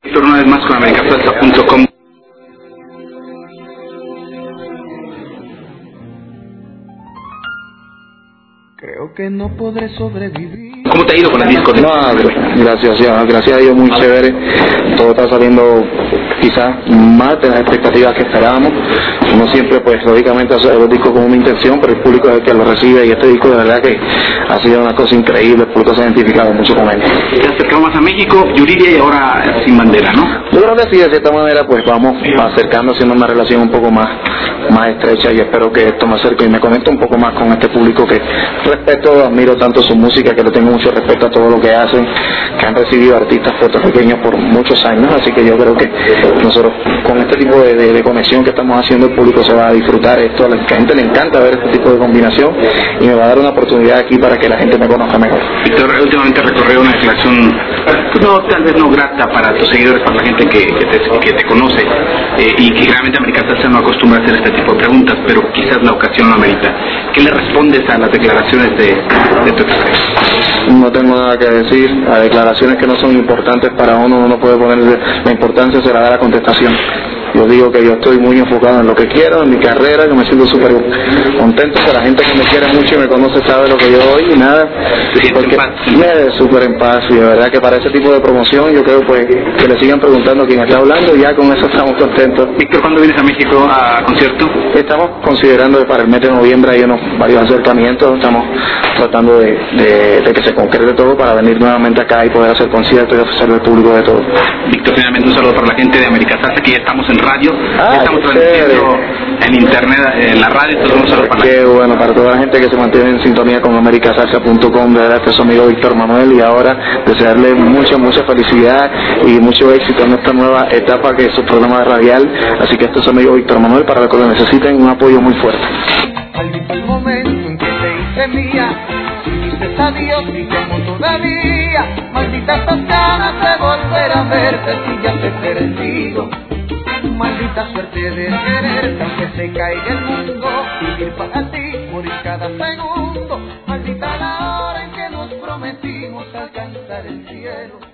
Víctor, una vez más con americasalsa.com. Creo que no podré sobrevivir. ¿Cómo te ha ido con el disco? No, gracias a Dios, muy chévere. Todo está saliendo quizás más de las expectativas que esperábamos. Uno siempre, pues, lógicamente hace los discos con una intención, pero el público es el que lo recibe, y este disco de verdad que ha sido una cosa increíble. El público se ha identificado mucho con él. Te acercamos más a México, Yuridia, y ahora Sin Bandera, ¿no? Yo creo que sí, de cierta manera, pues vamos acercando, haciendo una relación un poco más estrecha, y espero que esto me acerque y me conecte un poco más con este público que respeto, admiro tanto su música, que le tengo mucho respeto a todo lo que hacen, que han recibido artistas puertorriqueños por muchos años, así que yo creo que nosotros con este tipo de conexión que estamos haciendo, el público se va a disfrutar esto. A la gente le encanta ver este tipo de combinación y me va a dar una oportunidad aquí para que la gente me conozca mejor. Víctor, últimamente recorrió una declaración, no, tal vez no grata para tus seguidores, para la gente que te conoce, y que realmente América Salsa no acostumbra a hacer este tipo de preguntas, pero quizás la ocasión lo amerita. ¿Qué le respondes a las declaraciones de tu expareja? No tengo nada que decir. A declaraciones que no son importantes para uno no puede ponerle la importancia, se la da la contestación. Yo digo que yo estoy muy enfocado en lo que quiero, en mi carrera, que me siento súper contento, que la gente que me quiere mucho y me conoce sabe lo que yo doy, y nada, porque me súper en paz, y de verdad que para ese tipo de promoción yo creo pues que le sigan preguntando quién está hablando, y ya con eso estamos contentos. Víctor, ¿cuándo vienes a México a concierto? Estamos considerando que para el mes de noviembre hay varios acercamientos, estamos tratando de que se concrete todo para venir nuevamente acá y poder hacer conciertos y ofrecerle al público de todo. Víctor, finalmente un saludo para la gente de América Salsa, que ya estamos en radio, ya estamos transmitiendo en internet, en la radio, entonces un saludo para la gente. Qué bueno, para toda la gente que se mantiene en sintonía con americasalsa.com, de verdad, este es su amigo Víctor Manuel, y ahora desearle mucha felicidad y mucho éxito en esta nueva etapa que es su programa radial, así que este es su amigo Víctor Manuel, para los que lo necesiten, un apoyo muy fuerte. Maldito el momento en que te hice mía, si dices adiós y llamo todavía, malditas estas ganas de volver a verte si ya te he perdido. Maldita suerte de quererte aunque se caiga el mundo, vivir para ti, morir cada segundo. Maldita la hora en que nos prometimos alcanzar el cielo.